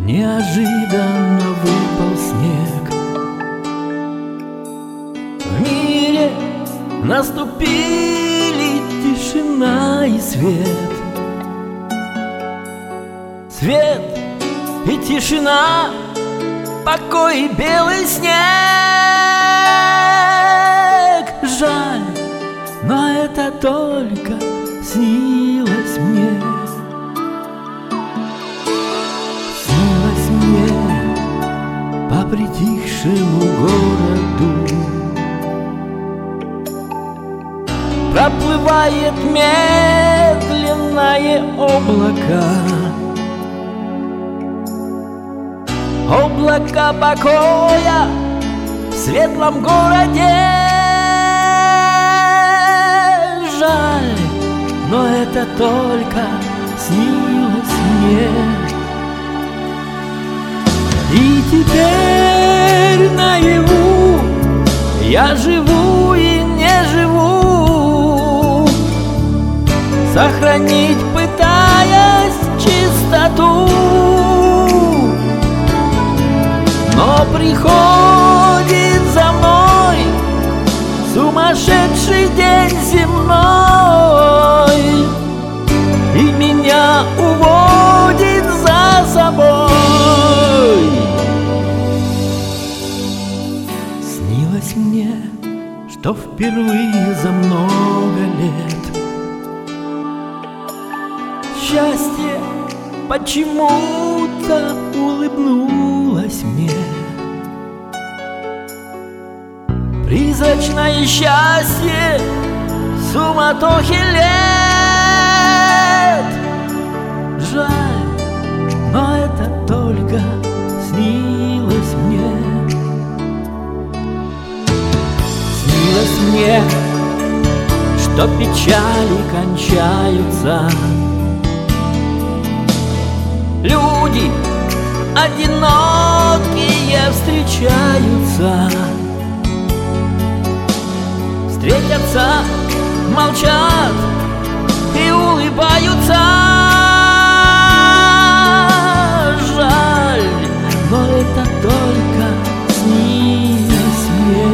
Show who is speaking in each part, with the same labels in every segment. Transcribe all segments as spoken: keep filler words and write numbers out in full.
Speaker 1: неожиданно выпал снег. В мире наступили тишина и свет. Свет и тишина, покой и белый снег. Жаль, но это только снилось мне. Снилось мне по притихшему городу. Проплывает медленное облако. Облако покоя в светлом городе. Жаль, но это только снилось мне. И теперь наяву я живу и не живу, сохранить пытаясь чистоту. Но приходит за мной сумасшедший день земной, и меня уводит за собой. Снилось мне, что впервые за много лет счастье почему-то улыбнулось мне. Призрачное счастье суматохи лет. Жаль, но это только снилось мне. Снилось мне, что печали кончаются. Люди одинокие встречаются. Встретятся, молчат и улыбаются. Жаль, но это только снилось мне.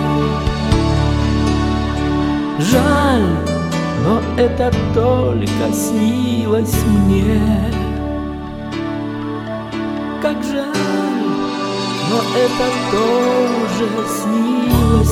Speaker 1: Жаль, но это только снилось мне. Как жаль, но это тоже снилось